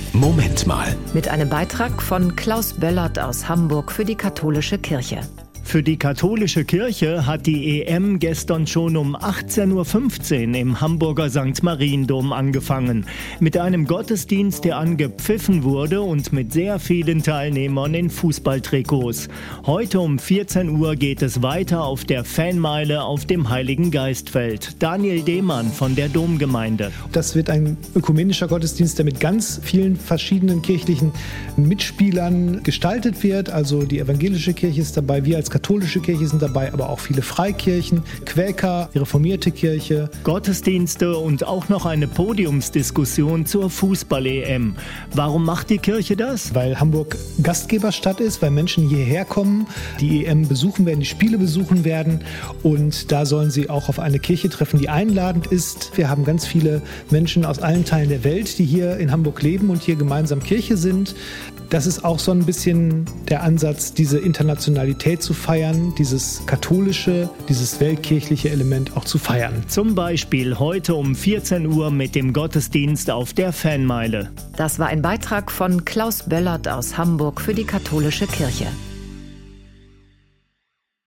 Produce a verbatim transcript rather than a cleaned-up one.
Moment mal. Mit einem Beitrag von Klaus Böllert aus Hamburg für die Katholische Kirche. Für die katholische Kirche hat die E M gestern schon um achtzehn Uhr fünfzehn im Hamburger Sankt Mariendom angefangen. Mit einem Gottesdienst, der angepfiffen wurde und mit sehr vielen Teilnehmern in Fußballtrikots. Heute um vierzehn Uhr geht es weiter auf der Fanmeile auf dem Heiligen Geistfeld. Daniel Demann von der Domgemeinde. Das wird ein ökumenischer Gottesdienst, der mit ganz vielen verschiedenen kirchlichen Mitspielern gestaltet wird. Also die evangelische Kirche ist dabei, wir als katholische Kirche sind dabei, aber auch viele Freikirchen, Quäker, die reformierte Kirche. Gottesdienste und auch noch eine Podiumsdiskussion zur Fußball-E M. Warum macht die Kirche das? Weil Hamburg Gastgeberstadt ist, weil Menschen hierher kommen, die E M besuchen werden, die Spiele besuchen werden und da sollen sie auch auf eine Kirche treffen, die einladend ist. Wir haben ganz viele Menschen aus allen Teilen der Welt, die hier in Hamburg leben und hier gemeinsam Kirche sind. Das ist auch so ein bisschen der Ansatz, diese Internationalität zu feiern, dieses katholische, dieses weltkirchliche Element auch zu feiern. Zum Beispiel heute um vierzehn Uhr mit dem Gottesdienst auf der Fanmeile. Das war ein Beitrag von Klaus Böllert aus Hamburg für die Katholische Kirche.